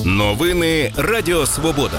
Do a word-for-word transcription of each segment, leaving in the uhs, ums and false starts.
Новини Радіо Свобода.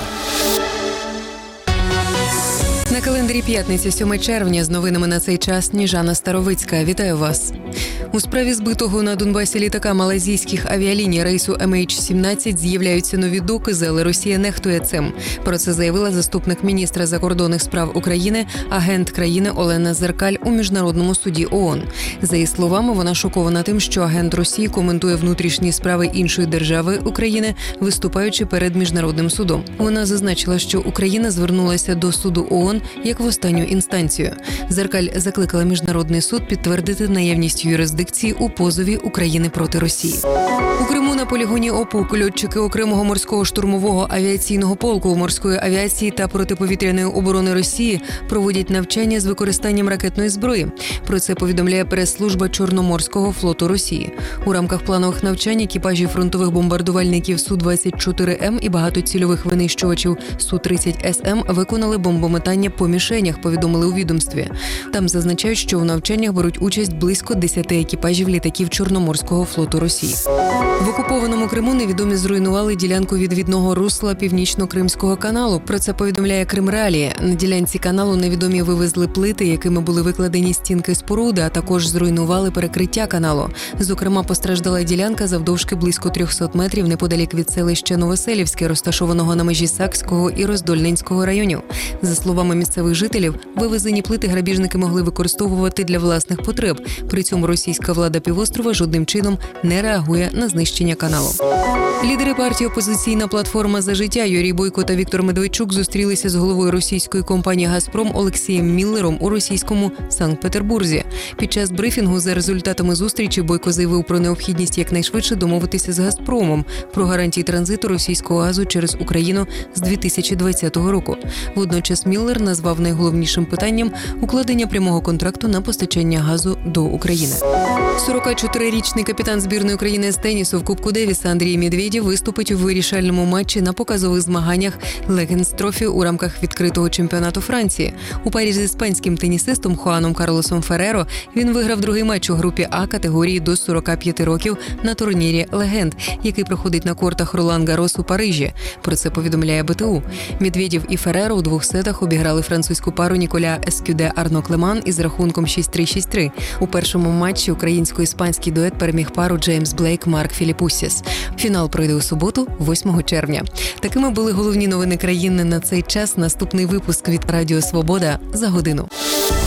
На календарі п'ятниця, сьоме червня, з новинами на цей час Ніжана Старовицька. Вітаю вас. У справі збитого на Донбасі літака малайзійських авіаліній рейсу ем ейч сімнадцять з'являються нові докази, але Росія нехтує цим. Про це заявила заступник міністра закордонних справ України, агент країни Олена Зеркаль у Міжнародному суді ООН. За її словами, вона шокована тим, що агент Росії коментує внутрішні справи іншої держави України, виступаючи перед Міжнародним судом. Вона зазначила, що Україна звернулася до суду ООН як в останню інстанцію. Зеркаль закликала Міжнародний суд підтвердити наявність юрисдикції у позові України проти Росії. У Криму на полігоні ОПУК льотчики окремого морського штурмового авіаційного полку морської авіації та протиповітряної оборони Росії проводять навчання з використанням ракетної зброї. Про це повідомляє прес-служба Чорноморського флоту Росії. У рамках планових навчань екіпажі фронтових бомбардувальників Су двадцять чотири М і багатоцільових винищувачів Су тридцять С М виконали бомбометання по мішенях, повідомили у відомстві. Там зазначають, що у навчаннях беруть участь близько десяти екіпажів літаків Чорноморського флоту Росії. В окупованому Криму невідомі зруйнували ділянку відвідного русла Північно-Кримського каналу. Про це повідомляє Кримреалія. На ділянці каналу невідомі вивезли плити, якими були викладені стінки споруди, а також зруйнували перекриття каналу. Зокрема, постраждала ділянка завдовжки близько трьохсот метрів неподалік від селища Новоселівське, розташованого на межі Сакського і Роздольненського районів. За словами місцевих жителів, вивезені плити грабіжники могли використовувати для власних потреб. При цьому російська влада півострова жодним чином не реагує на знищення каналу. Лідери партії «Опозиційна платформа за життя» Юрій Бойко та Віктор Медведчук зустрілися з головою російської компанії «Газпром» Олексієм Міллером у російському Санкт-Петербурзі. Під час брифінгу за результатами зустрічі Бойко заявив про необхідність якнайшвидше домовитися з «Газпромом» про гарантії транзиту російського газу через Україну з дві тисячі двадцятого року. Водночас Міллер назвав найголовнішим питанням укладення прямого контракту на постачання газу до України. сорокачотирирічний капітан збірної України з тенісу в Кубку Девіса Андрій Медведєв виступить у вирішальному матчі на показових змаганнях Legends Trophy у рамках відкритого чемпіонату Франції. У парі з іспанським тенісистом Хуаном Карлосом Ферреро він виграв другий матч у групі А категорії до сорока п'яти років на турнірі «Легенд», який проходить на кортах Ролан Гарос у Парижі. Про це повідомляє Б Т У. Медведєв і Ферреро у двох сетах обіграли французьку пару Ніколя Ескюде Арно Клеман із рахунком шість три - шість три. У першому матчі українсько-іспанський дует переміг пару Джеймс Блейк – Марк Філіппусіс. Фінал пройде у суботу, восьмого червня. Такими були головні новини країни на цей час. Наступний випуск від Радіо Свобода за годину.